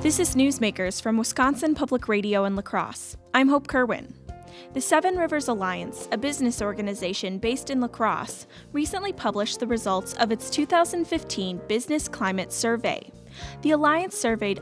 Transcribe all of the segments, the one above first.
This is Newsmakers from Wisconsin Public Radio in La Crosse. I'm Hope Kerwin. The Seven Rivers Alliance, a business organization based in La Crosse, recently published the results of its 2015 Business Climate Survey. The Alliance surveyed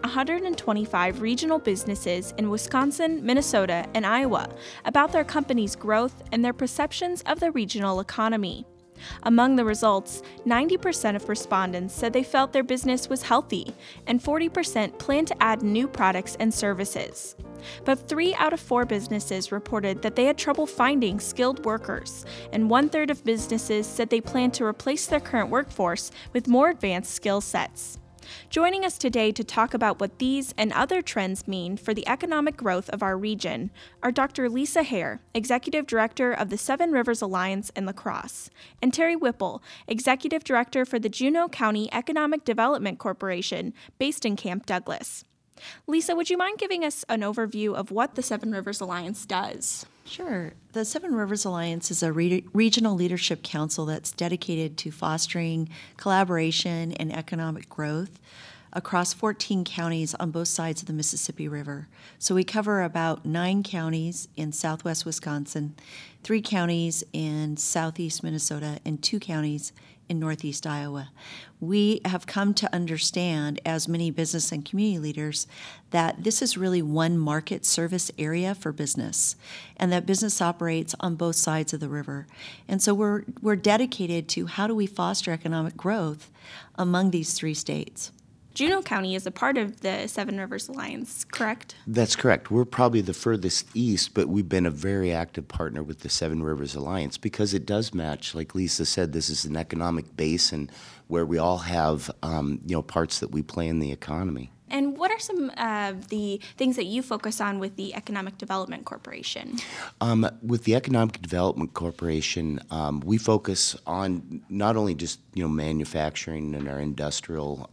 125 regional businesses in Wisconsin, Minnesota, and Iowa about their company's growth and their perceptions of the regional economy. Among the results, 90% of respondents said they felt their business was healthy, and 40% planned to add new products and services. But 3 out of 4 businesses reported that they had trouble finding skilled workers, and 1/3 of businesses said they plan to replace their current workforce with more advanced skill sets. Joining us today to talk about what these and other trends mean for the economic growth of our region are Dr. Lisa Hare, Executive Director of the Seven Rivers Alliance in La Crosse, and Terry Whipple, Executive Director for the Juneau County Economic Development Corporation, based in Camp Douglas. Lisa, would you mind giving us an overview of what the Seven Rivers Alliance does? Sure. The Seven Rivers Alliance is a regional leadership council that's dedicated to fostering collaboration and economic growth across 14 counties on both sides of the Mississippi River. So we cover about 9 counties in southwest Wisconsin, 3 counties in southeast Minnesota, and 2 counties in northeast Iowa. We have come to understand, as many business and community leaders, that this is really one market service area for business, and that business operates on both sides of the river. And so we're dedicated to how do we foster economic growth among these 3 states. Juneau County is a part of the Seven Rivers Alliance, correct? That's correct. We're probably the furthest east, but we've been a very active partner with the Seven Rivers Alliance because it does match, like Lisa said, this is an economic basin where we all have parts that we play in the economy. And what are some of the things that you focus on with the Economic Development Corporation? With the Economic Development Corporation, we focus on not only just manufacturing and our industrial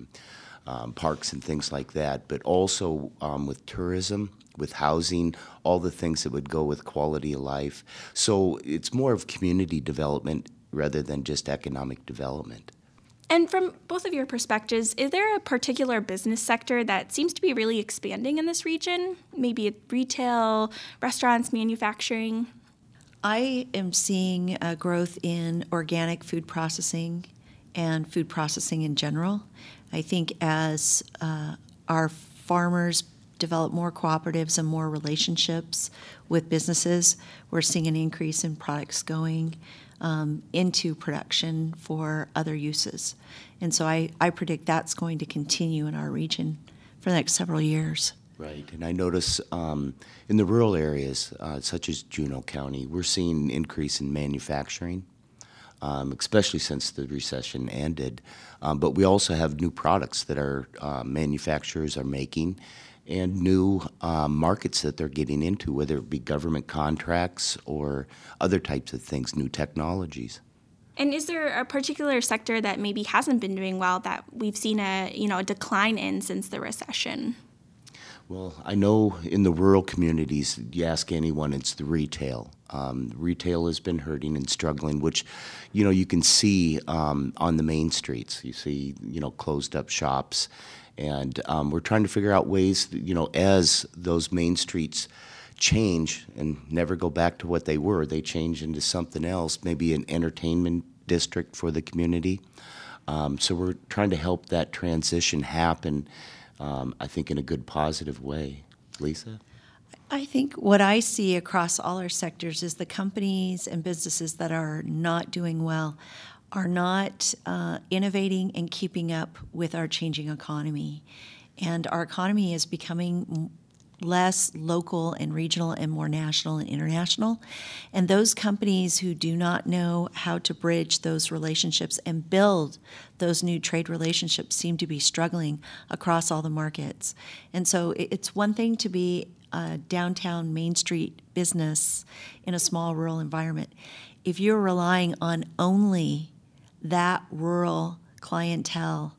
parks and things like that, but also with tourism, with housing, all the things that would go with quality of life. So it's more of community development rather than just economic development. And from both of your perspectives, is there a particular business sector that seems to be really expanding in this region? Maybe retail, restaurants, manufacturing? I am seeing a growth in organic food processing and food processing in general. I think as our farmers develop more cooperatives and more relationships with businesses, we're seeing an increase in products going into production for other uses. And so I predict that's going to continue in our region for the next several years. Right, and I notice in the rural areas, such as Juneau County, we're seeing an increase in manufacturing, especially since the recession ended. But we also have new products that our manufacturers are making and new markets that they're getting into, whether it be government contracts or other types of things, new technologies. And is there a particular sector that maybe hasn't been doing well that we've seen a decline in since the recession? Well, I know in the rural communities, you ask anyone, it's the retail. Retail has been hurting and struggling, which, you can see on the main streets. You see, closed up shops. And we're trying to figure out ways, as those main streets change and never go back to what they were, they change into something else, maybe an entertainment district for the community. So we're trying to help that transition happen, I think, in a good, positive way. Lisa? I think what I see across all our sectors is the companies and businesses that are not doing well are not innovating and keeping up with our changing economy. And our economy is becoming less local and regional and more national and international. And those companies who do not know how to bridge those relationships and build those new trade relationships seem to be struggling across all the markets. And so it's one thing to be a downtown Main Street business in a small rural environment. If you're relying on only that rural clientele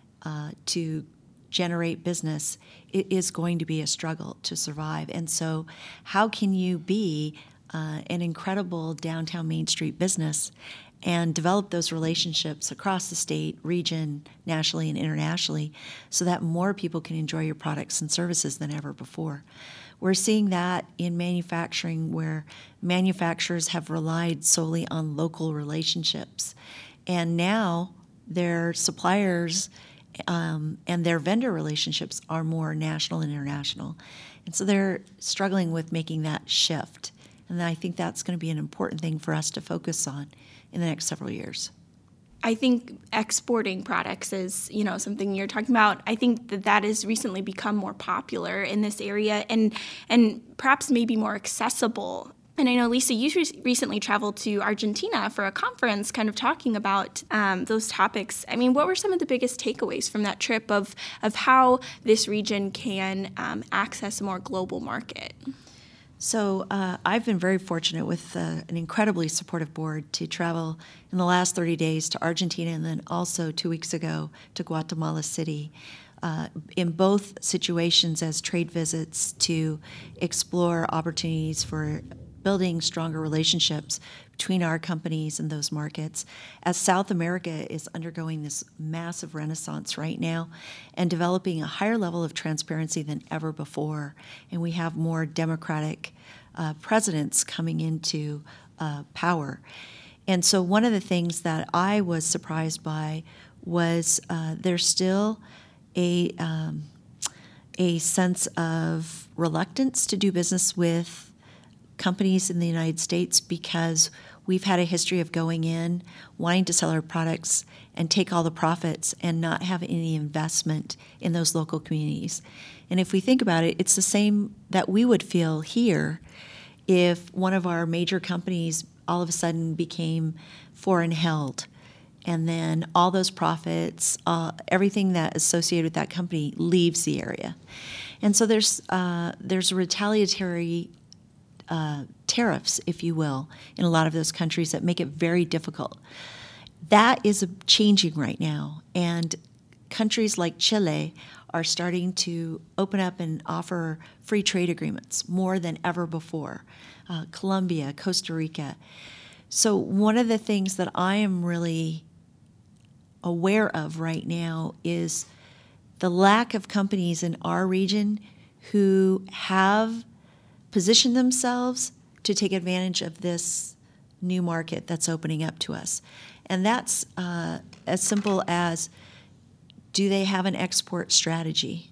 to generate business, it is going to be a struggle to survive. And so how can you be an incredible downtown Main Street business and develop those relationships across the state, region, nationally, and internationally so that more people can enjoy your products and services than ever before. We're seeing that in manufacturing, where manufacturers have relied solely on local relationships. And now their suppliers and their vendor relationships are more national and international. And so they're struggling with making that shift. And I think that's going to be an important thing for us to focus on in the next several years. I think exporting products is, something you're talking about. I think that has recently become more popular in this area and perhaps maybe more accessible. And I know, Lisa, you recently traveled to Argentina for a conference kind of talking about those topics. I mean, what were some of the biggest takeaways from that trip of how this region can access a more global market? So I've been very fortunate with an incredibly supportive board to travel in the last 30 days to Argentina and then also 2 weeks ago to Guatemala City. In both situations as trade visits to explore opportunities for building stronger relationships between our companies and those markets, as South America is undergoing this massive renaissance right now and developing a higher level of transparency than ever before. And we have more democratic presidents coming into power. And so one of the things that I was surprised by was there's still a sense of reluctance to do business with companies in the United States because we've had a history of going in, wanting to sell our products and take all the profits and not have any investment in those local communities. And if we think about it, it's the same that we would feel here if one of our major companies all of a sudden became foreign held. And then all those profits, everything that is associated with that company leaves the area. And so there's retaliatory tariffs, if you will, in a lot of those countries that make it very difficult. That is changing right now, and countries like Chile are starting to open up and offer free trade agreements more than ever before. Colombia, Costa Rica. So one of the things that I am really aware of right now is the lack of companies in our region who have positioned themselves to take advantage of this new market that's opening up to us. And that's as simple as, do they have an export strategy?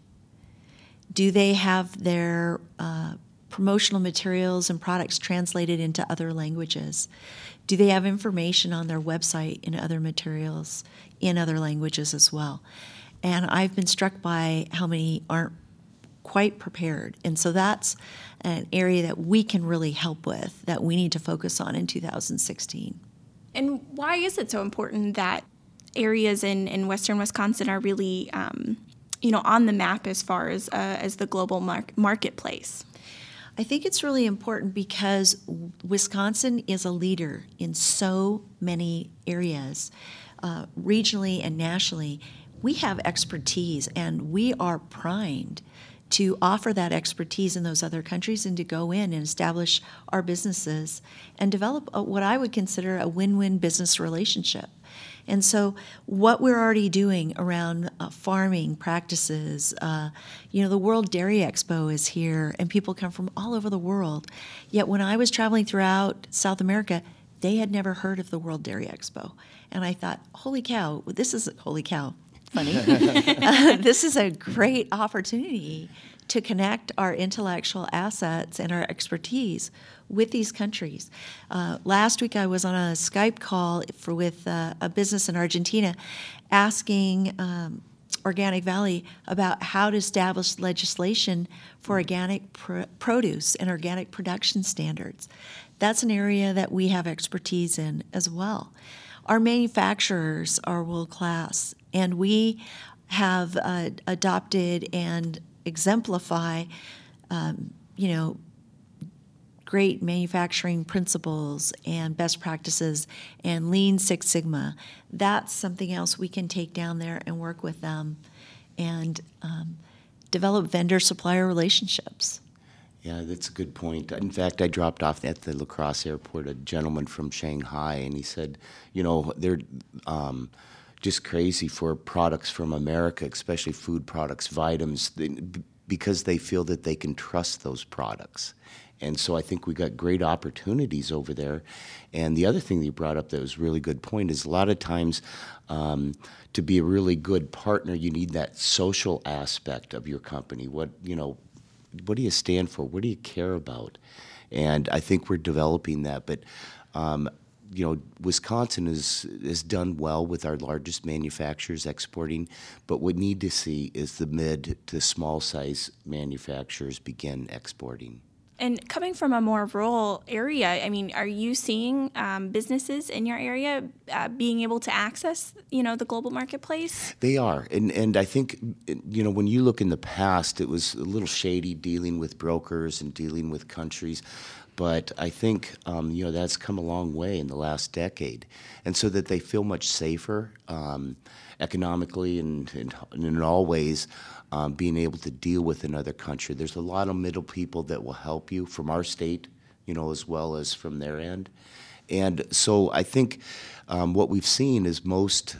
Do they have their promotional materials and products translated into other languages? Do they have information on their website in other materials in other languages as well? And I've been struck by how many aren't quite prepared. And so that's an area that we can really help with, that we need to focus on in 2016. And why is it so important that areas in western Wisconsin are really, on the map as far as the global marketplace? I think it's really important because Wisconsin is a leader in so many areas, regionally and nationally. We have expertise, and we are primed to offer that expertise in those other countries and to go in and establish our businesses and develop what I would consider a win-win business relationship. And so what we're already doing around farming practices, the World Dairy Expo is here, and people come from all over the world. Yet when I was traveling throughout South America, they had never heard of the World Dairy Expo. And I thought, holy cow, funny. This is a great opportunity to connect our intellectual assets and our expertise with these countries. Last week I was on a Skype call with a business in Argentina asking Organic Valley about how to establish legislation for organic produce and organic production standards. That's an area that we have expertise in as well. Our manufacturers are world-class, and we have adopted and exemplify, great manufacturing principles and best practices and Lean Six Sigma. That's something else we can take down there and work with them and develop vendor-supplier relationships. Yeah, that's a good point. In fact, I dropped off at the La Crosse airport a gentleman from Shanghai, and he said, they're just crazy for products from America, especially food products, vitamins, because they feel that they can trust those products. And so I think we got great opportunities over there. And the other thing that you brought up that was a really good point is a lot of times to be a really good partner, you need that social aspect of your company. What do you stand for? What do you care about? And I think we're developing that. But Wisconsin has done well with our largest manufacturers exporting, but what we need to see is the mid to small size manufacturers begin exporting. And coming from a more rural area, I mean, are you seeing businesses in your area being able to access, the global marketplace? They are, and I think, when you look in the past, it was a little shady dealing with brokers and dealing with countries. But I think, that's come a long way in the last decade. And so that they feel much safer economically and in all ways, being able to deal with another country. There's a lot of middle people that will help you from our state, as well as from their end. And so I think what we've seen is most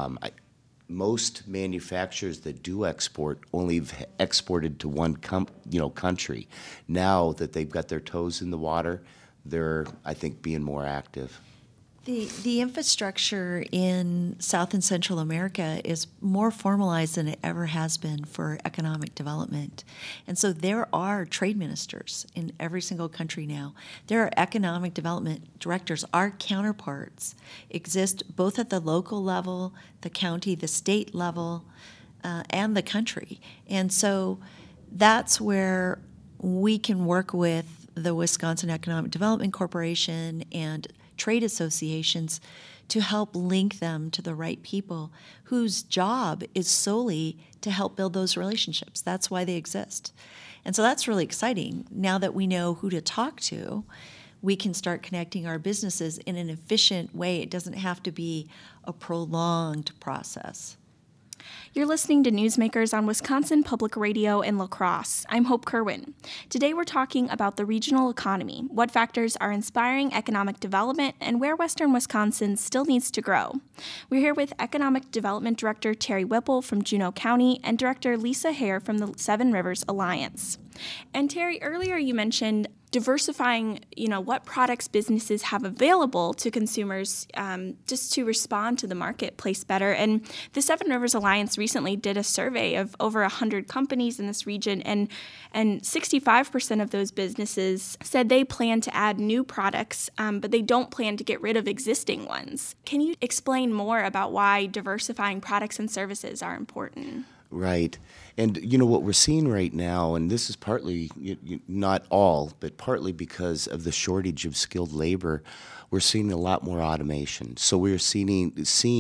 manufacturers that do export only have exported to one country. Now that they've got their toes in the water, they're, I think, being more active. The infrastructure in South and Central America is more formalized than it ever has been for economic development. And so there are trade ministers in every single country now. There are economic development directors. Our counterparts exist both at the local level, the county, the state level, and the country. And so that's where we can work with the Wisconsin Economic Development Corporation and trade associations to help link them to the right people whose job is solely to help build those relationships. That's why they exist. And so that's really exciting. Now that we know who to talk to, we can start connecting our businesses in an efficient way. It doesn't have to be a prolonged process. You're listening to Newsmakers on Wisconsin Public Radio in La Crosse. I'm Hope Kerwin. Today we're talking about the regional economy, what factors are inspiring economic development, and where Western Wisconsin still needs to grow. We're here with Economic Development Director Terry Whipple from Juneau County and Director Lisa Hare from the Seven Rivers Alliance. And Terry, earlier you mentioned diversifying, what products businesses have available to consumers just to respond to the marketplace better. And the Seven Rivers Alliance recently did a survey of over 100 companies in this region, and 65% of those businesses said they plan to add new products, but they don't plan to get rid of existing ones. Can you explain more about why diversifying products and services are important? Right. And, what we're seeing right now, and this is partly, not all, but partly because of the shortage of skilled labor, we're seeing a lot more automation. So we're seeing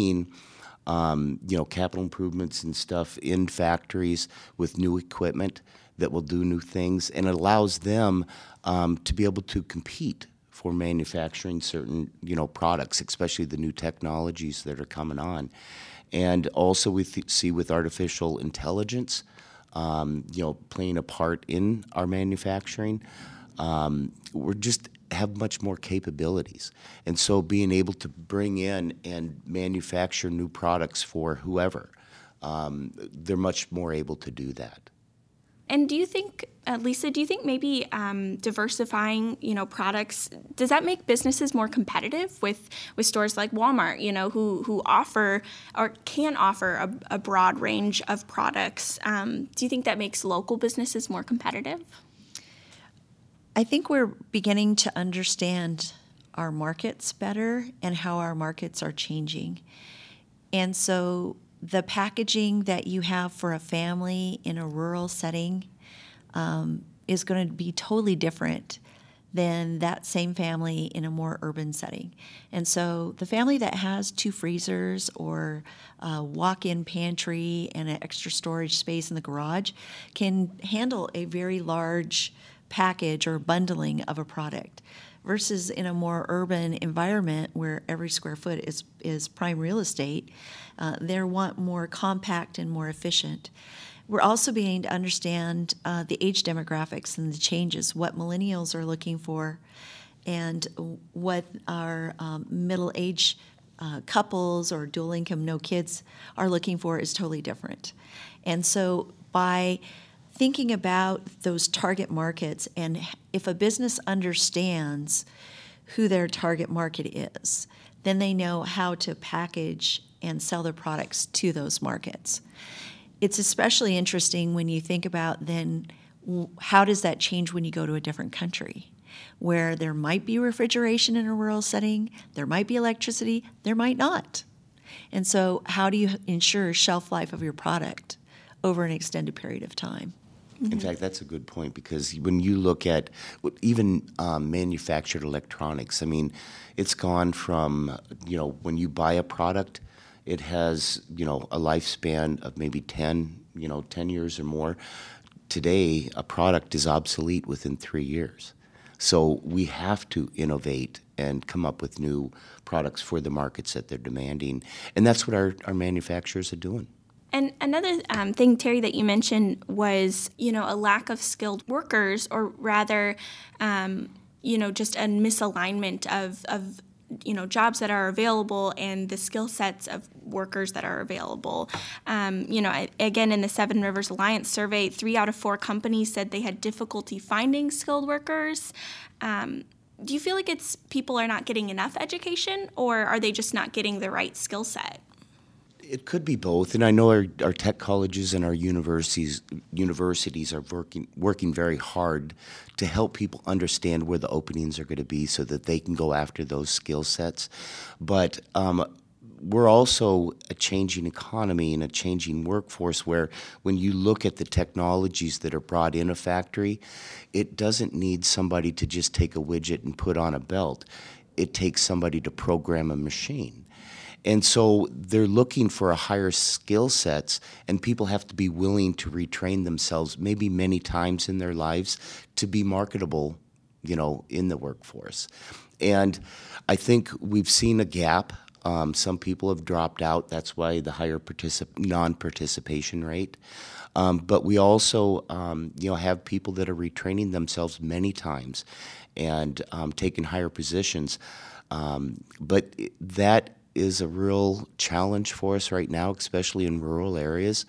capital improvements and stuff in factories with new equipment that will do new things, and it allows them to be able to compete for manufacturing certain, products, especially the new technologies that are coming on. And also we see with artificial intelligence, playing a part in our manufacturing, we're just have much more capabilities. And so being able to bring in and manufacture new products for whoever, they're much more able to do that. And do you think, Lisa, maybe diversifying, products, does that make businesses more competitive with stores like Walmart, who offer or can offer a broad range of products? Do you think that makes local businesses more competitive? I think we're beginning to understand our markets better and how our markets are changing. And so the packaging that you have for a family in a rural setting is going to be totally different than that same family in a more urban setting. And so the family that has 2 freezers or a walk-in pantry and an extra storage space in the garage can handle a very large package or bundling of a product, versus in a more urban environment where every square foot is prime real estate, they want more compact and more efficient. We're also beginning to understand the age demographics and the changes, what millennials are looking for, and what our middle-age couples or dual income, no kids are looking for is totally different. And so by thinking about those target markets, and if a business understands who their target market is, then they know how to package and sell their products to those markets. It's especially interesting when you think about then how does that change when you go to a different country, where there might be refrigeration in a rural setting, there might be electricity, there might not. And so how do you ensure shelf life of your product over an extended period of time? In fact, that's a good point, because when you look at even manufactured electronics, I mean, it's gone from, when you buy a product, it has, a lifespan of maybe 10 years or more. Today, a product is obsolete within 3 years. So we have to innovate and come up with new products for the markets that they're demanding. And that's what our manufacturers are doing. And another thing, Terry, that you mentioned was, a lack of skilled workers, or rather, just a misalignment of jobs that are available and the skill sets of workers that are available. Again, in the Seven Rivers Alliance survey, 3 out of 4 companies said they had difficulty finding skilled workers. Do you feel like it's people are not getting enough education, or are they just not getting the right skill set? It could be both, and I know our tech colleges and our universities are working very hard to help people understand where the openings are going to be so that they can go after those skill sets. But we're also a changing economy and a changing workforce where when you look at the technologies that are brought in a factory, it doesn't need somebody to just take a widget and put on a belt. It takes somebody to program a machine. And so they're looking for a higher skill sets, and people have to be willing to retrain themselves maybe many times in their lives to be marketable, in the workforce. And I think we've seen a gap. Some people have dropped out. That's why the higher non-participation rate. But we also, have people that are retraining themselves many times and taking higher positions. But that is a real challenge for us right now, especially in rural areas.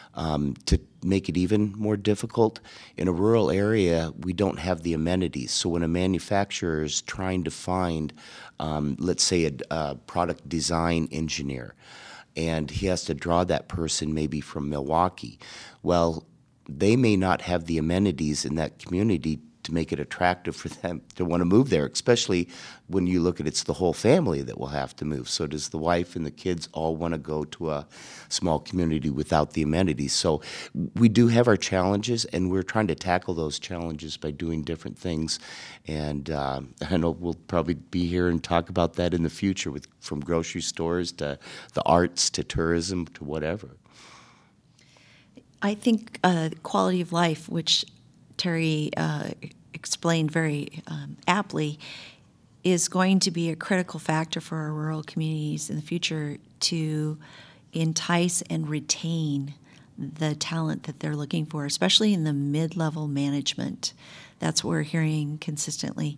To make it even more difficult, in a rural area, we don't have the amenities. So when a manufacturer is trying to find, let's say, a product design engineer, and he has to draw that person maybe from Milwaukee, well, they may not have the amenities in that community to make it attractive for them to want to move there, especially when you look at it's the whole family that will have to move. So does the wife and the kids all want to go to a small community without the amenities? So we do have our challenges, and we're trying to tackle those challenges by doing different things. And I know we'll probably be here and talk about that in the future, from grocery stores to the arts to tourism to whatever. I think quality of life, which Terry explained very aptly, is going to be a critical factor for our rural communities in the future to entice and retain the talent that they're looking for, especially in the mid-level management. That's what we're hearing consistently.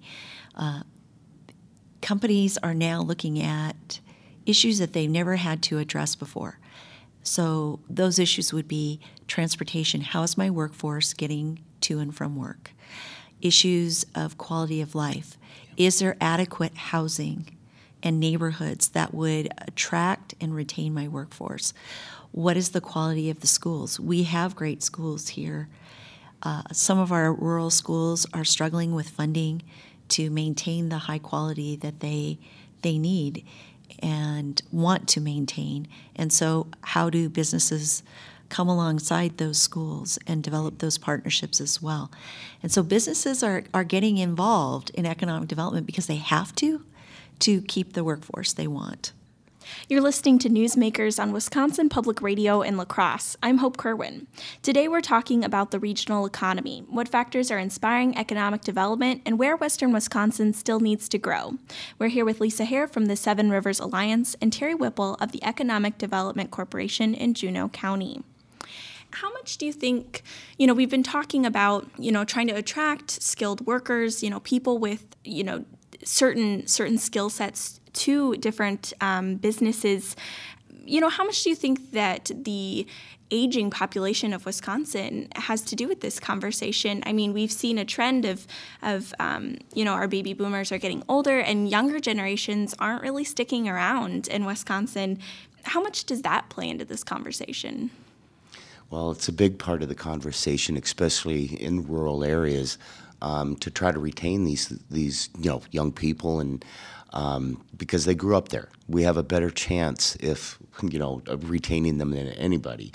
Companies are now looking at issues that they've never had to address before. So those issues would be transportation. How is my workforce getting to and from work? Issues of quality of life. Is there adequate housing and neighborhoods that would attract and retain my workforce? What is the quality of the schools? We have great schools here. Some of our rural schools are struggling with funding to maintain the high quality that they need and want to maintain. And so how do businesses come alongside those schools and develop those partnerships as well? And so businesses are getting involved in economic development because they have to keep the workforce they want. You're listening to Newsmakers on Wisconsin Public Radio in La Crosse. I'm Hope Kerwin. Today we're talking about the regional economy, what factors are inspiring economic development, and where Western Wisconsin still needs to grow. We're here with Lisa Hare from the Seven Rivers Alliance and Terry Whipple of the Economic Development Corporation in Juneau County. How much do you think, we've been talking about, trying to attract skilled workers, people with, certain skill sets to different businesses. How much do you think that the aging population of Wisconsin has to do with this conversation? I mean, we've seen a trend of our baby boomers are getting older and younger generations aren't really sticking around in Wisconsin. How much does that play into this conversation? Well, it's a big part of the conversation, especially in rural areas, to try to retain these young people, and because they grew up there. We have a better chance of retaining them than anybody.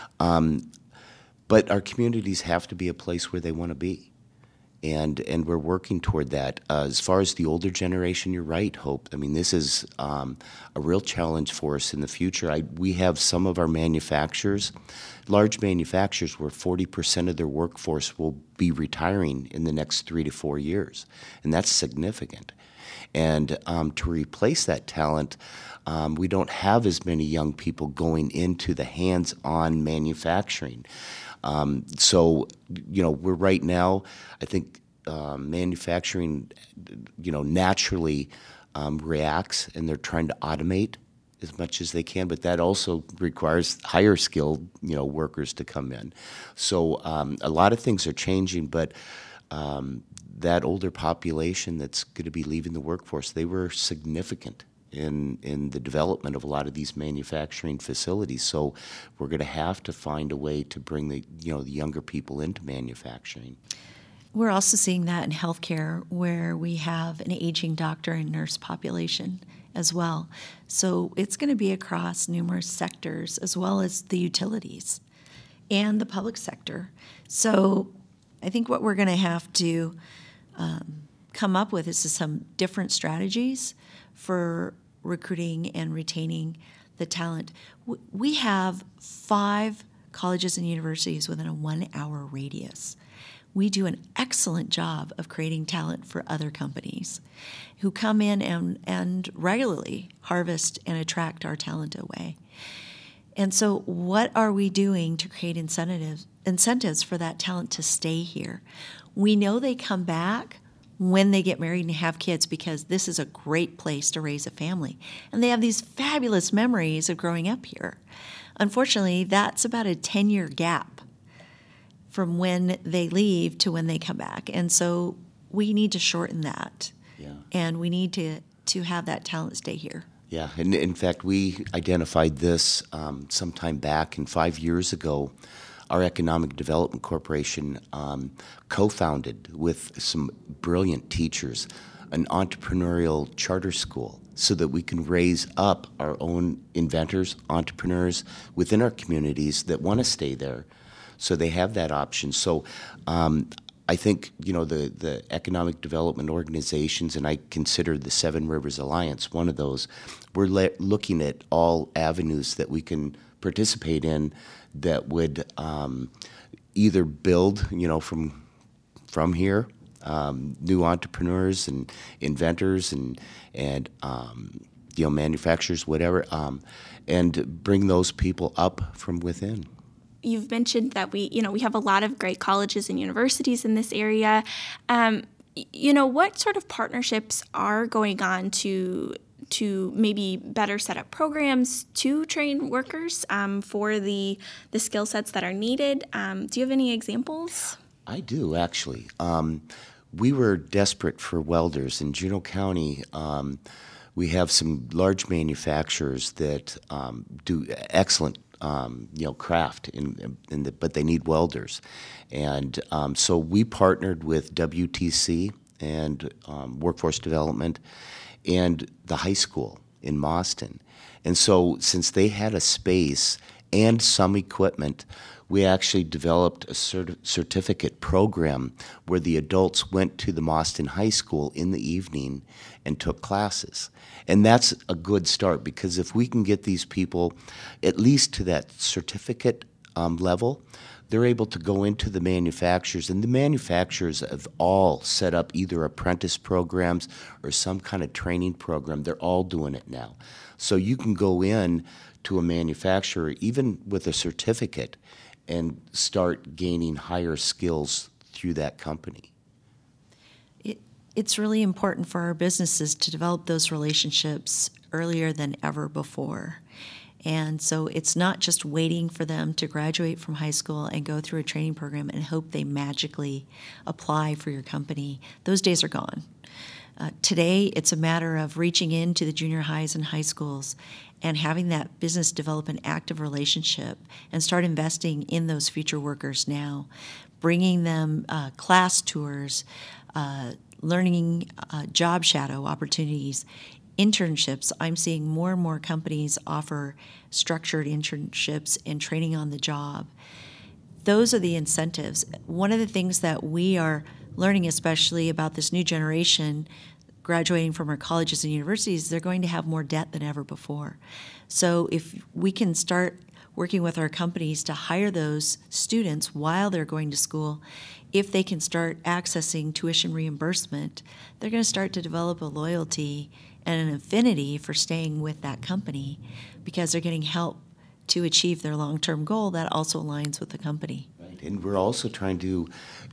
But our communities have to be a place where they want to be. And we're working toward that. As far as the older generation, you're right, Hope. I mean, this is a real challenge for us in the future. We have some of our manufacturers, large manufacturers, where 40% of their workforce will be retiring in the next 3 to 4 years, and that's significant. And to replace that talent, we don't have as many young people going into the hands-on manufacturing. So, we're right now, I think manufacturing, naturally reacts, and they're trying to automate as much as they can, but that also requires higher skilled, workers to come in. So a lot of things are changing, but that older population that's going to be leaving the workforce, they were significant in the development of a lot of these manufacturing facilities. So we're going to have to find a way to bring the younger people into manufacturing. We're also seeing that in healthcare, where we have an aging doctor and nurse population as well. So it's going to be across numerous sectors, as well as the utilities and the public sector. So I think what we're going to have to come up with is some different strategies for recruiting and retaining the talent. We have 5 colleges and universities within a 1-hour radius. We do an excellent job of creating talent for other companies who come in and regularly harvest and attract our talent away. And so what are we doing to create incentives for that talent to stay here? We know they come back when they get married and have kids, because this is a great place to raise a family. And they have these fabulous memories of growing up here. Unfortunately, that's about a 10-year gap from when they leave to when they come back. And so we need to shorten that. Yeah. And we need to have that talent stay here. Yeah, and in fact, we identified this sometime back, and 5 years ago, our Economic Development Corporation co-founded with some brilliant teachers an entrepreneurial charter school so that we can raise up our own inventors, entrepreneurs within our communities that want to stay there, so they have that option. So I think, the economic development organizations, and I consider the Seven Rivers Alliance one of those, we're looking at all avenues that we can participate in that would either build, from here, new entrepreneurs and inventors and manufacturers, whatever, and bring those people up from within. You've mentioned that we have a lot of great colleges and universities in this area. What sort of partnerships are going on to maybe better set up programs to train workers for the skill sets that are needed? Do you have any examples? I do, actually. We were desperate for welders in Juneau County. We have some large manufacturers that do excellent craft, but they need welders. And so we partnered with WTC and Workforce Development and the high school in Mauston. And so since they had a space and some equipment, we actually developed a certificate program where the adults went to the Mauston High School in the evening and took classes. And that's a good start, because if we can get these people at least to that certificate level, they're able to go into the manufacturers, and the manufacturers have all set up either apprentice programs or some kind of training program. They're all doing it now. So you can go in to a manufacturer, even with a certificate, and start gaining higher skills through that company? It's really important for our businesses to develop those relationships earlier than ever before. And so it's not just waiting for them to graduate from high school and go through a training program and hope they magically apply for your company. Those days are gone. Today, it's a matter of reaching into the junior highs and high schools and having that business develop an active relationship and start investing in those future workers now, bringing them class tours, learning job shadow opportunities, internships. I'm seeing more and more companies offer structured internships and training on the job. Those are the incentives. One of the things that we are learning, especially about this new generation graduating from our colleges and universities, they're going to have more debt than ever before. So if we can start working with our companies to hire those students while they're going to school, if they can start accessing tuition reimbursement, they're going to start to develop a loyalty and an affinity for staying with that company because they're getting help to achieve their long-term goal that also aligns with the company. Right. And we're also trying to,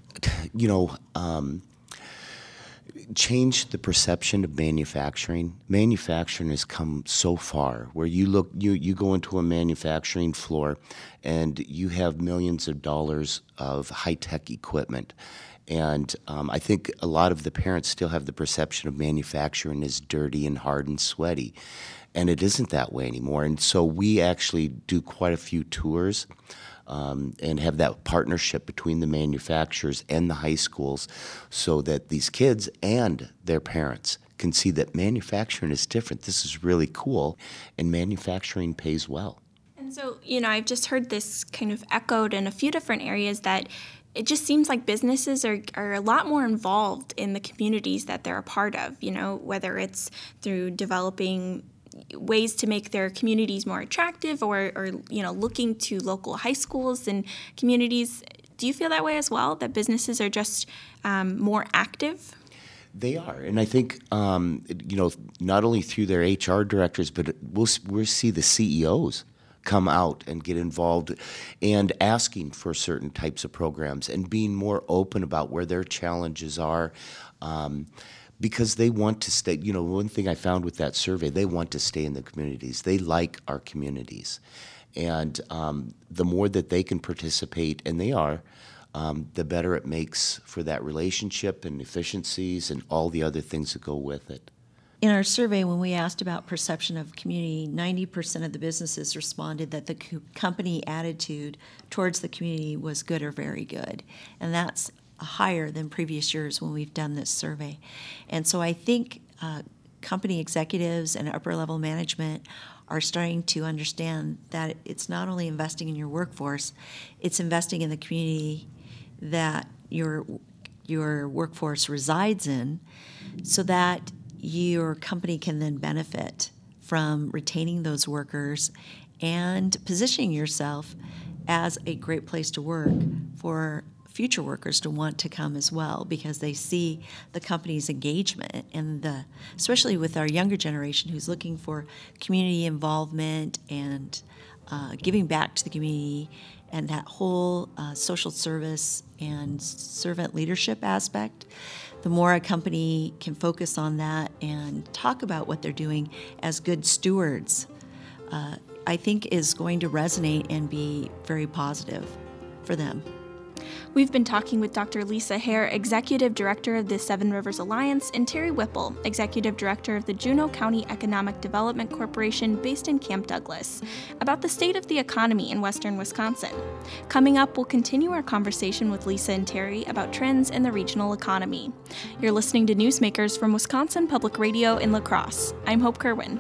change the perception of manufacturing. Manufacturing has come so far where you go into a manufacturing floor and you have millions of dollars of high-tech equipment. And I think a lot of the parents still have the perception of manufacturing as dirty and hard and sweaty. And it isn't that way anymore. And so we actually do quite a few tours and have that partnership between the manufacturers and the high schools so that these kids and their parents can see that manufacturing is different. This is really cool, and manufacturing pays well. And so, I've just heard this kind of echoed in a few different areas that it just seems like businesses are a lot more involved in the communities that they're a part of, whether it's through developing ways to make their communities more attractive or looking to local high schools and communities. Do you feel that way as well, that businesses are just more active? They are, and I think not only through their HR directors, but we'll see the CEOs come out and get involved and asking for certain types of programs and being more open about where their challenges are. Because they want to stay, one thing I found with that survey, they want to stay in the communities. They like our communities. And the more that they can participate, and they are, the better it makes for that relationship and efficiencies and all the other things that go with it. In our survey, when we asked about perception of community, 90% of the businesses responded that the company attitude towards the community was good or very good. And that's higher than previous years when we've done this survey. And so I think company executives and upper-level management are starting to understand that it's not only investing in your workforce, it's investing in the community that your workforce resides in so that your company can then benefit from retaining those workers and positioning yourself as a great place to work for future workers to want to come as well because they see the company's engagement and especially with our younger generation who's looking for community involvement and giving back to the community and that whole social service and servant leadership aspect. The more a company can focus on that and talk about what they're doing as good stewards, I think is going to resonate and be very positive for them. We've been talking with Dr. Lisa Hare, Executive Director of the Seven Rivers Alliance, and Terry Whipple, Executive Director of the Juneau County Economic Development Corporation based in Camp Douglas, about the state of the economy in western Wisconsin. Coming up, we'll continue our conversation with Lisa and Terry about trends in the regional economy. You're listening to Newsmakers from Wisconsin Public Radio in La Crosse. I'm Hope Kerwin.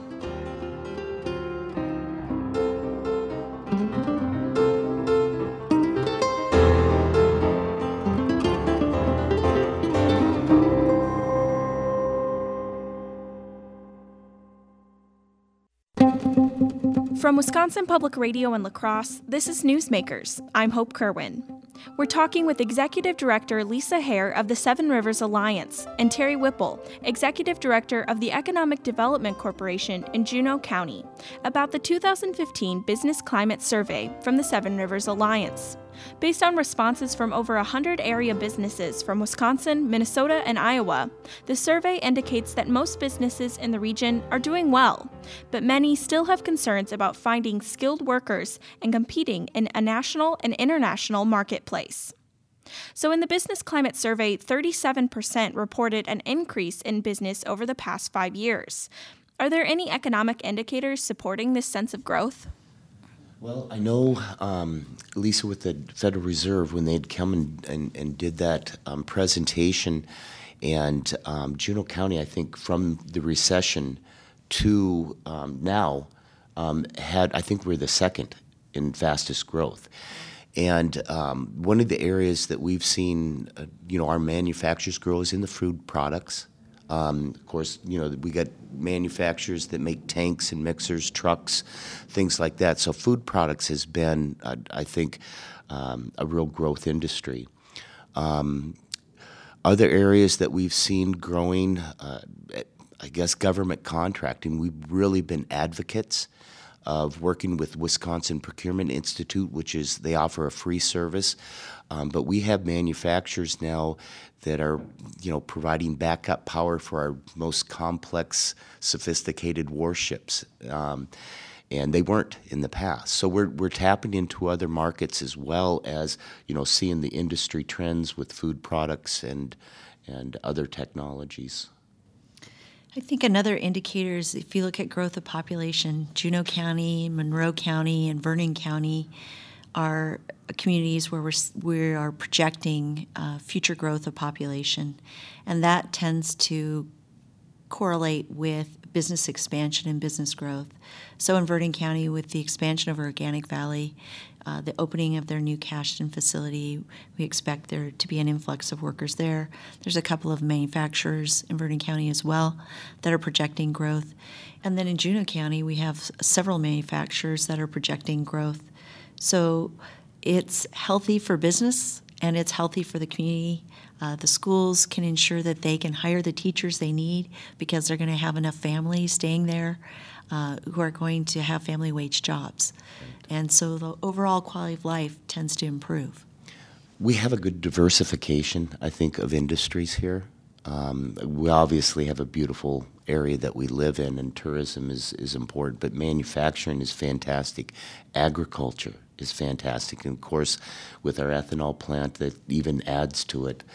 From Wisconsin Public Radio in La Crosse, this is Newsmakers. I'm Hope Kerwin. We're talking with Executive Director Lisa Hare of the Seven Rivers Alliance and Terry Whipple, Executive Director of the Economic Development Corporation in Juneau County, about the 2015 Business Climate Survey from the Seven Rivers Alliance. Based on responses from over 100 area businesses from Wisconsin, Minnesota, and Iowa, the survey indicates that most businesses in the region are doing well, but many still have concerns about finding skilled workers and competing in a national and international marketplace. So in the Business Climate Survey, 37% reported an increase in business over the past 5 years. Are there any economic indicators supporting this sense of growth? Well, I know, Lisa, with the Federal Reserve, when they'd come and did that presentation, and Juneau County, I think, from the recession to now, I think we're the second in fastest growth. And one of the areas that we've seen, our manufacturers grow is in the food products. Of course, we got manufacturers that make tanks and mixers, trucks, things like that. So food products has been, I think, a real growth industry. Other areas that we've seen growing, I guess government contracting. We've really been advocates of working with Wisconsin Procurement Institute, they offer a free service. But we have manufacturers now that are, providing backup power for our most complex, sophisticated warships, and they weren't in the past. So we're tapping into other markets as well as, seeing the industry trends with food products and other technologies. I think another indicator is if you look at growth of population, Juneau County, Monroe County, and Vernon County are communities where we are projecting future growth of population, and that tends to correlate with business expansion and business growth. So in Vernon County, with the expansion of Organic Valley, the opening of their new Cashton facility, we expect there to be an influx of workers there. There's a couple of manufacturers in Vernon County as well that are projecting growth. And then in Juneau County, we have several manufacturers that are projecting growth. So it's healthy for business and it's healthy for the community. The schools can ensure that they can hire the teachers they need because they're going to have enough families staying there who are going to have family wage jobs. And so the overall quality of life tends to improve. We have a good diversification, I think, of industries here. We obviously have a beautiful area that we live in, and tourism is important, but manufacturing is fantastic. Agriculture is fantastic, and of course, with our ethanol plant, that even adds to it.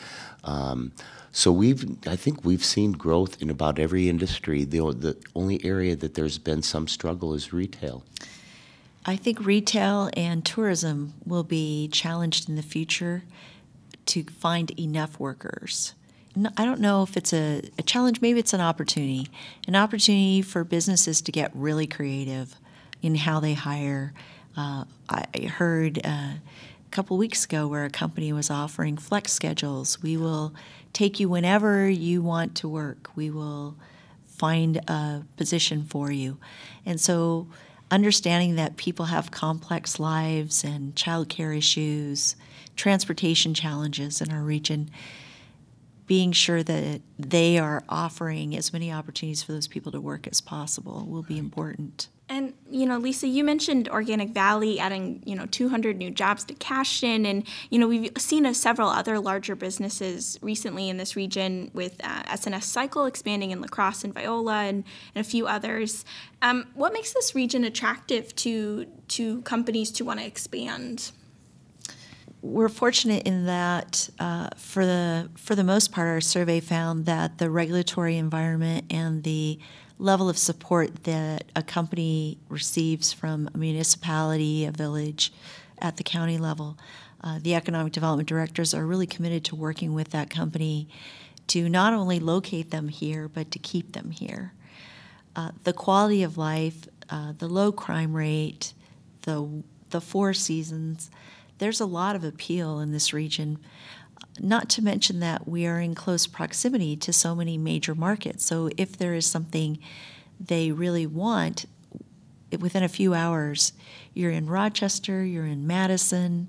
So I think we've seen growth in about every industry. The only area that there's been some struggle is retail. I think retail and tourism will be challenged in the future to find enough workers. I don't know if it's a challenge, maybe it's an opportunity for businesses to get really creative in how they hire. I heard a couple weeks ago where a company was offering flex schedules. We will take you whenever you want to work. We will find a position for you. And so understanding that people have complex lives and childcare issues, transportation challenges in our region, being sure that they are offering as many opportunities for those people to work as possible will be important. And, Lisa, you mentioned Organic Valley adding, 200 new jobs to Cashton. And, we've seen several other larger businesses recently in this region with S&S Cycle expanding in La Crosse and Viola and a few others. What makes this region attractive to companies to want to expand? We're fortunate in that for the most part, our survey found that the regulatory environment and the level of support that a company receives from a municipality, a village, at the county level, the economic development directors are really committed to working with that company to not only locate them here, but to keep them here. The quality of life, the low crime rate, the four seasons, there's a lot of appeal in this region, not to mention that we are in close proximity to so many major markets. So if there is something they really want, within a few hours, you're in Rochester, you're in Madison,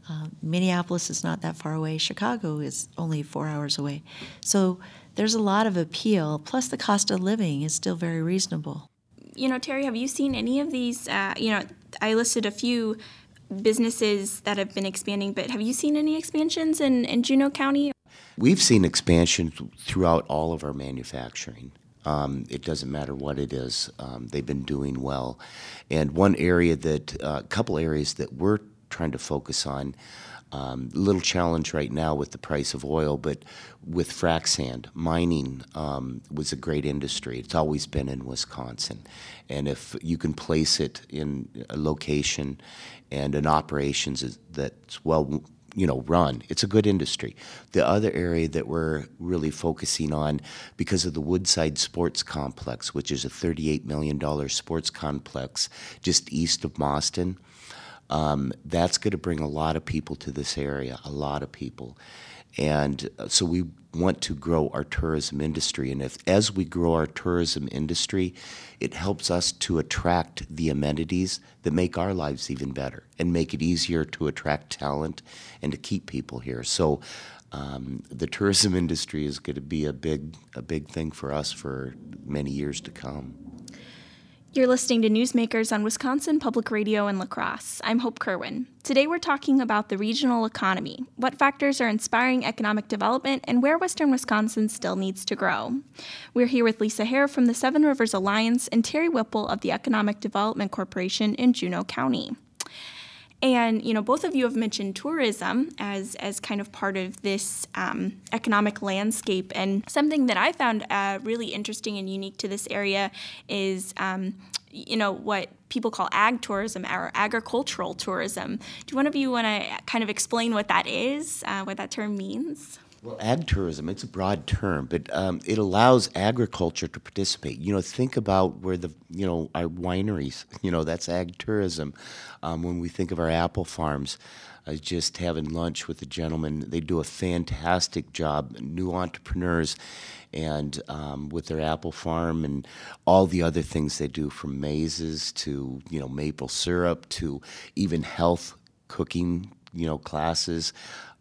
Minneapolis is not that far away. Chicago is only 4 hours away. So there's a lot of appeal. Plus, the cost of living is still very reasonable. Terry, have you seen any of these? I listed a few businesses that have been expanding, but have you seen any expansions in Juneau County? We've seen expansion throughout all of our manufacturing. It doesn't matter what it is. They've been doing well. And a couple areas that we're trying to focus on, little challenge right now with the price of oil, but with frac sand, mining was a great industry. It's always been in Wisconsin. And if you can place it in a location and an operations that's well run, it's a good industry. The other area that we're really focusing on, because of the Woodside Sports Complex, which is a $38 million sports complex just east of Boston, that's going to bring a lot of people to this area, a lot of people. And so we want to grow our tourism industry. And as we grow our tourism industry, it helps us to attract the amenities that make our lives even better and make it easier to attract talent and to keep people here. So the tourism industry is going to be a big thing for us for many years to come. You're listening to Newsmakers on Wisconsin Public Radio in La Crosse. I'm Hope Kerwin. Today we're talking about the regional economy, what factors are inspiring economic development, and where Western Wisconsin still needs to grow. We're here with Lisa Hare from the Seven Rivers Alliance and Terry Whipple of the Economic Development Corporation in Juneau County. And, both of you have mentioned tourism as kind of part of this economic landscape. And something that I found really interesting and unique to this area is, what people call ag tourism or agricultural tourism. Do one of you want to kind of explain what that is, what that term means? Well, ag tourism, it's a broad term, but it allows agriculture to participate. Think about where our wineries, that's ag tourism. When we think of our apple farms, I was just having lunch with a gentleman. They do a fantastic job, new entrepreneurs, and with their apple farm and all the other things they do, from mazes to, maple syrup to even health cooking, classes.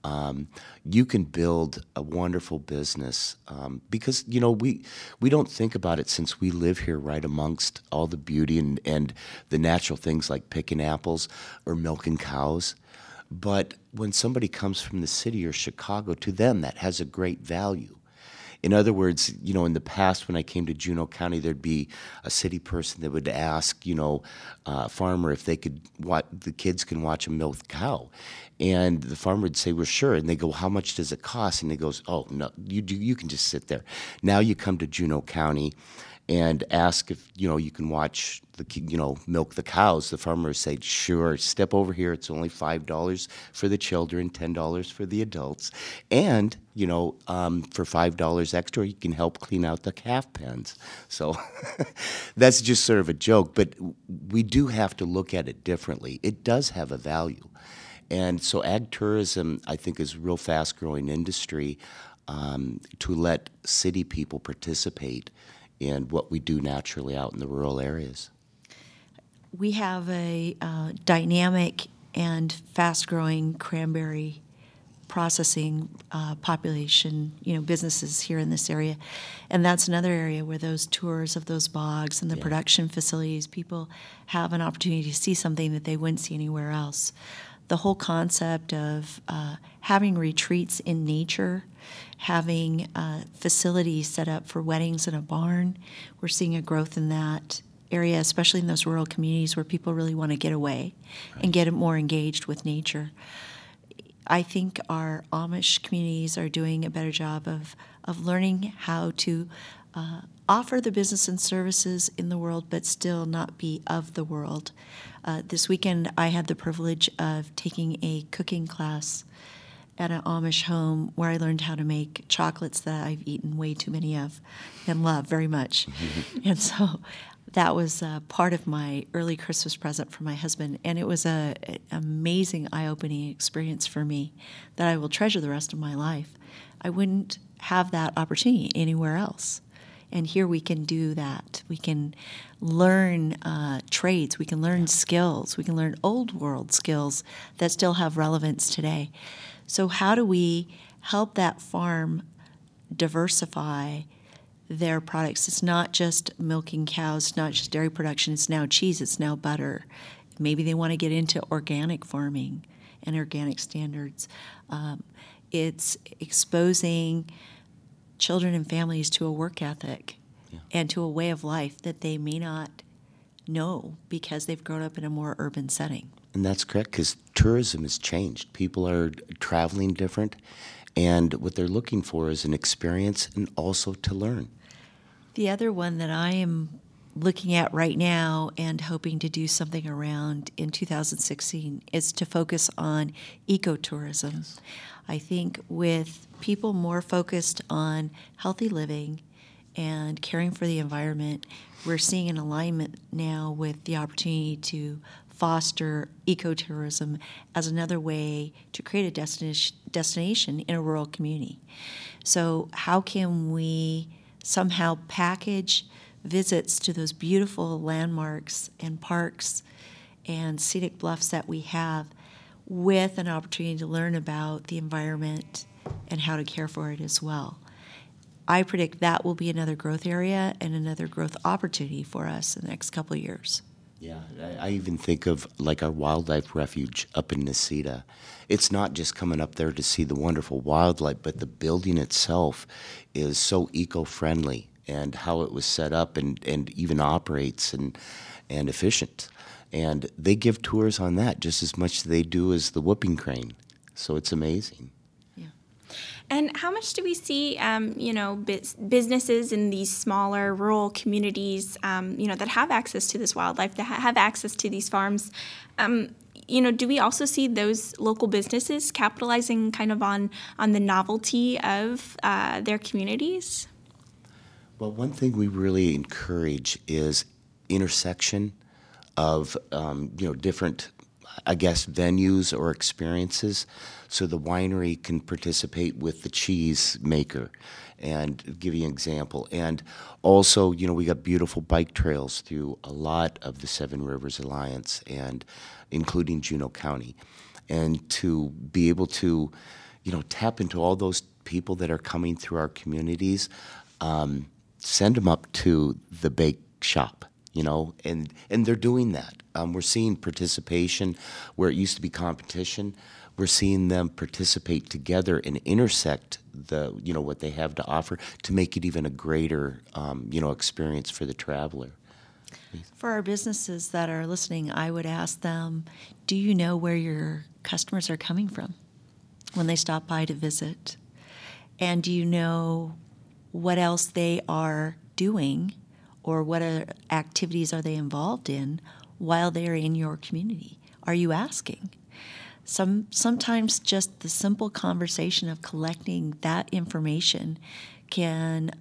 You can build a wonderful business because, we don't think about it since we live here right amongst all the beauty and the natural things like picking apples or milking cows. But when somebody comes from the city or Chicago, to them that has a great value. In other words, in the past when I came to Juneau County, there'd be a city person that would ask, a farmer if they could, the kids can watch a milk cow. And the farmer would say, well, sure. And they go, how much does it cost? And he goes, oh, no, you can just sit there. Now you come to Juneau County and ask if, you can watch milk the cows. The farmer would say, sure, step over here. It's only $5 for the children, $10 for the adults. And, for $5 extra, you can help clean out the calf pens. So that's just sort of a joke, but we do have to look at it differently. It does have a value. And so ag tourism, I think, is a real fast-growing industry to let city people participate in what we do naturally out in the rural areas. We have a dynamic and fast-growing cranberry processing population, businesses here in this area. And that's another area where those tours of those bogs and the production facilities, people have an opportunity to see something that they wouldn't see anywhere else. The whole concept of having retreats in nature, having facilities set up for weddings in a barn, we're seeing a growth in that area, especially in those rural communities where people really want to get away and get more engaged with nature. I think our Amish communities are doing a better job of learning how to offer the business and services in the world, but still not be of the world. This weekend, I had the privilege of taking a cooking class at an Amish home where I learned how to make chocolates that I've eaten way too many of and love very much. And so that was part of my early Christmas present for my husband, and it was an amazing, eye-opening experience for me that I will treasure the rest of my life. I wouldn't have that opportunity anywhere else. And here we can do that. We can learn trades, we can learn skills, we can learn old world skills that still have relevance today. So how do we help that farm diversify their products? It's not just milking cows, it's not just dairy production, it's now cheese, it's now butter. Maybe they want to get into organic farming and organic standards. It's exposing children and families to a work ethic and to a way of life that they may not know because they've grown up in a more urban setting. And that's correct, because tourism has changed. People are traveling different, and what they're looking for is an experience and also to learn. The other one that I am looking at right now and hoping to do something around in 2016 is to focus on ecotourism. Yes. I think with people more focused on healthy living and caring for the environment, we're seeing an alignment now with the opportunity to foster ecotourism as another way to create a destination in a rural community. So how can we somehow package visits to those beautiful landmarks and parks and scenic bluffs that we have with an opportunity to learn about the environment and how to care for it as well? I predict that will be another growth area and another growth opportunity for us in the next couple of years. Yeah, I even think of like our wildlife refuge up in Necedah. It's not just coming up there to see the wonderful wildlife, but the building itself is so eco-friendly, and how it was set up and even operates and efficient. And they give tours on that just as much as they do as the whooping crane. So it's amazing. And how much do we see, businesses in these smaller rural communities, that have access to this wildlife, that have access to these farms? Do we also see those local businesses capitalizing kind of on the novelty of their communities? Well, one thing we really encourage is intersection of, different, venues or experiences. So the winery can participate with the cheese maker, and give you an example. And also, we got beautiful bike trails through a lot of the Seven Rivers Alliance, and including Juneau County. And to be able to, tap into all those people that are coming through our communities, send them up to the bake shop, and they're doing that. We're seeing participation where it used to be competition. We're seeing them participate together and intersect what they have to offer to make it even a greater, experience for the traveler. For our businesses that are listening, I would ask them, do you know where your customers are coming from when they stop by to visit? And do you know what else they are doing, or what activities are they involved in while they're in your community? Are you asking? Sometimes just the simple conversation of collecting that information can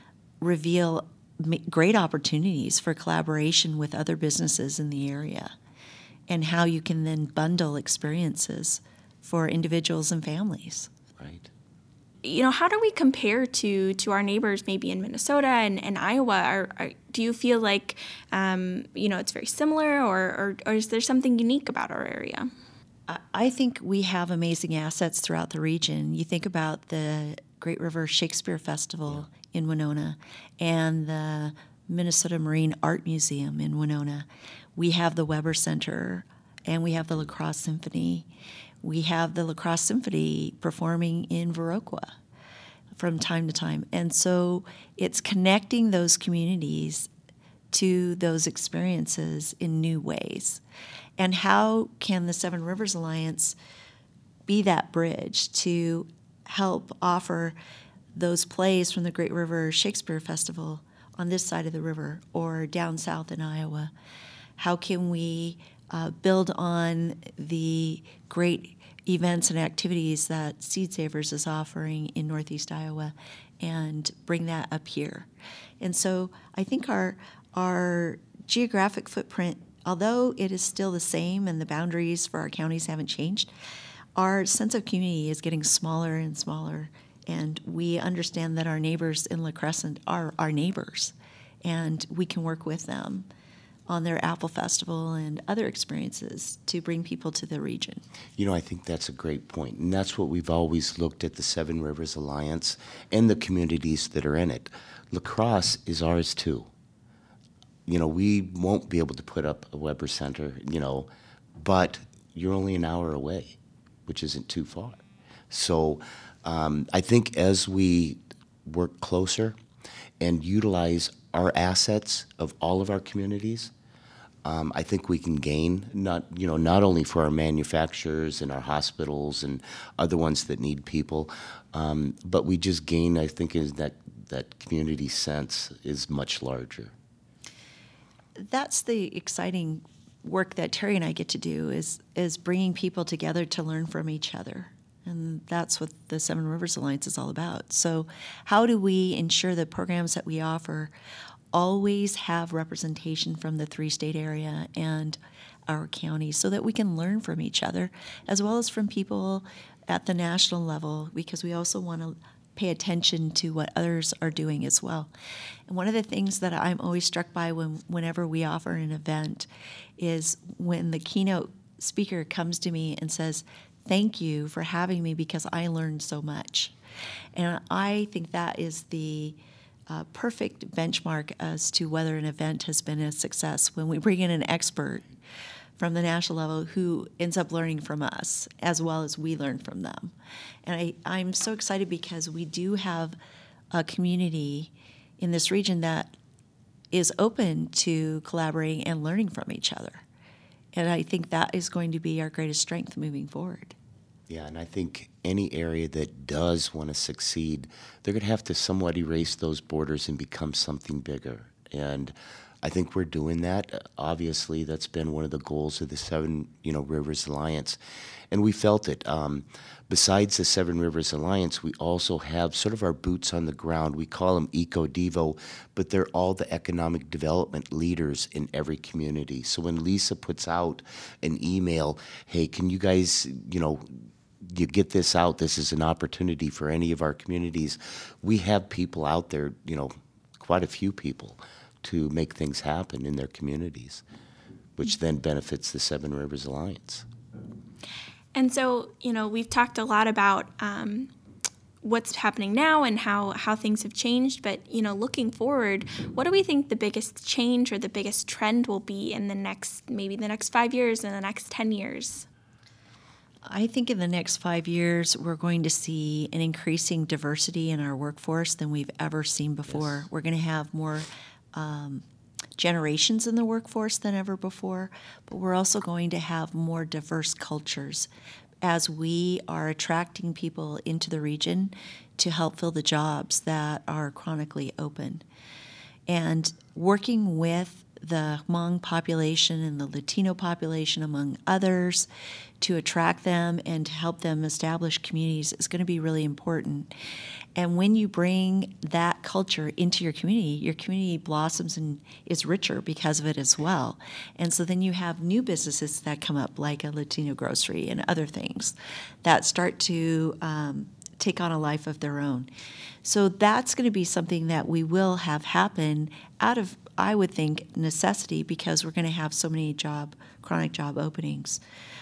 reveal great opportunities for collaboration with other businesses in the area, and how you can then bundle experiences for individuals and families. Right. How do we compare to our neighbors maybe in Minnesota and Iowa? Do you feel like, it's very similar, or is there something unique about our area? I think we have amazing assets throughout the region. You think about the Great River Shakespeare Festival in Winona and the Minnesota Marine Art Museum in Winona. We have the Weber Center, and we have the La Crosse Symphony. We have the La Crosse Symphony performing in Viroqua from time to time. And so it's connecting those communities to those experiences in new ways. And how can the Seven Rivers Alliance be that bridge to help offer those plays from the Great River Shakespeare Festival on this side of the river or down south in Iowa? How can we build on the great events and activities that Seed Savers is offering in Northeast Iowa and bring that up here? And so I think our geographic footprint, although it is still the same and the boundaries for our counties haven't changed, our sense of community is getting smaller and smaller And we understand that our neighbors in La Crescent are our neighbors, and we can work with them on their Apple Festival and other experiences to bring people to the region. You know, I think that's a great point, and that's what we've always looked at the Seven Rivers Alliance and the communities that are in it. La Crosse is ours too. You know, we won't be able to put up a Weber Center, you know, but you're only an hour away, which isn't too far. So I think as we work closer and utilize our assets of all of our communities, I think we can gain not only for our manufacturers and our hospitals and other ones that need people, but we just gain. I think is that community sense is much larger. That's the exciting work that Terry and I get to do is bringing people together to learn from each other. And that's what the Seven Rivers Alliance is all about. So how do we ensure the programs that we offer always have representation from the three-state area and our county so that we can learn from each other as well as from people at the national level, because we also want to pay attention to what others are doing as well. And one of the things that I'm always struck by whenever we offer an event is when the keynote speaker comes to me and says, "Thank you for having me because I learned so much." And I think that is the perfect benchmark as to whether an event has been a success, when we bring in an expert from the national level who ends up learning from us as well as we learn from them. And I'm so excited because we do have a community in this region that is open to collaborating and learning from each other. And I think that is going to be our greatest strength moving forward. Yeah, and I think any area that does want to succeed, they're going to have to somewhat erase those borders and become something bigger. And I think we're doing that. Obviously, that's been one of the goals of the Seven Rivers Alliance, and we felt it. Besides the Seven Rivers Alliance, we also have sort of our boots on the ground. We call them EcoDevo, but they're all the economic development leaders in every community. So when Lisa puts out an email, hey, can you guys, you get this out, this is an opportunity for any of our communities, we have people out there, quite a few people, to make things happen in their communities, which then benefits the Seven Rivers Alliance. And so, we've talked a lot about what's happening now and how things have changed, but, looking forward, what do we think the biggest change or the biggest trend will be in the next 5 years and the next 10 years? I think in the next 5 years, we're going to see an increasing diversity in our workforce than we've ever seen before. Yes. We're going to have more generations in the workforce than ever before, but we're also going to have more diverse cultures as we are attracting people into the region to help fill the jobs that are chronically open. And working with the Hmong population and the Latino population, among others, to attract them and to help them establish communities is going to be really important. And when you bring that culture into your community blossoms and is richer because of it as well. And so then you have new businesses that come up, like a Latino grocery and other things that start to take on a life of their own. So that's going to be something that we will have happen out of, I would think, necessity, because we're going to have so many chronic job openings.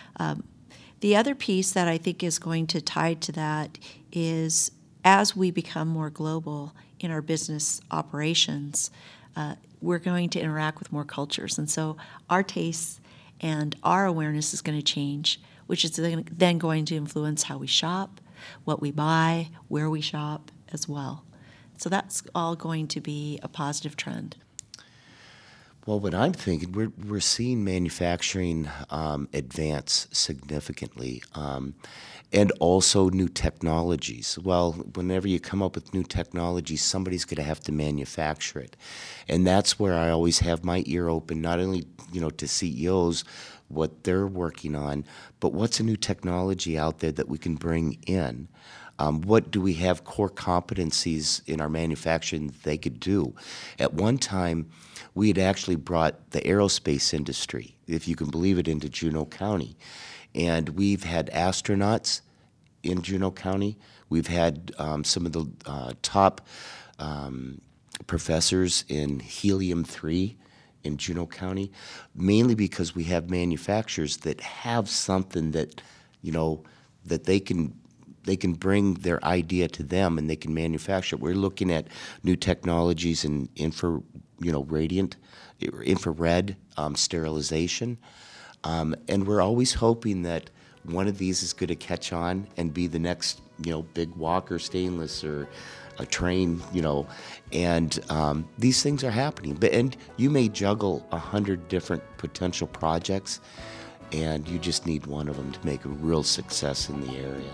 The other piece that I think is going to tie to that is as we become more global in our business operations, we're going to interact with more cultures. And so our tastes and our awareness is going to change, which is then going to influence how we shop, what we buy, where we shop as well. So that's all going to be a positive trend. Well, what I'm thinking, we're seeing manufacturing advance significantly, and also new technologies. Well, whenever you come up with new technology, somebody's going to have to manufacture it, and that's where I always have my ear open, not only to CEOs, what they're working on, but what's a new technology out there that we can bring in. What do we have core competencies in our manufacturing that they could do? At one time, we had actually brought the aerospace industry, if you can believe it, into Juneau County. And we've had astronauts in Juneau County. We've had some of the top professors in helium-3 in Juneau County, mainly because we have manufacturers that have something that, that they can bring their idea to them and they can manufacture it. We're looking at new technologies in infrared sterilization, and we're always hoping that one of these is going to catch on and be the next, big Walker Stainless or a Train, and these things are happening. And you may juggle 100 different potential projects, and you just need one of them to make a real success in the area.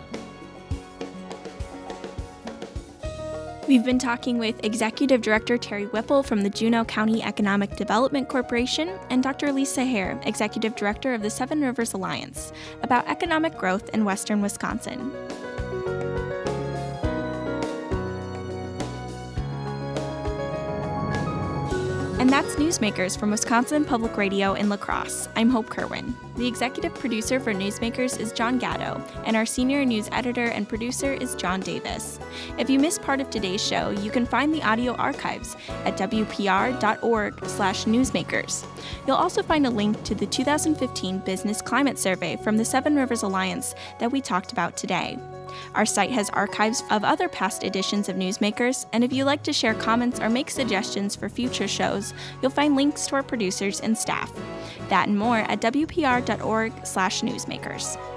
We've been talking with Executive Director Terry Whipple from the Juneau County Economic Development Corporation and Dr. Lisa Hare, Executive Director of the Seven Rivers Alliance, about economic growth in western Wisconsin. And that's Newsmakers from Wisconsin Public Radio in La Crosse. I'm Hope Kerwin. The executive producer for Newsmakers is John Gatto, and our senior news editor and producer is John Davis. If you missed part of today's show, you can find the audio archives at wpr.org/newsmakers. You'll also find a link to the 2015 Business Climate Survey from the Seven Rivers Alliance that we talked about today. Our site has archives of other past editions of Newsmakers, and if you'd like to share comments or make suggestions for future shows, you'll find links to our producers and staff. That and more at wpr.org/newsmakers.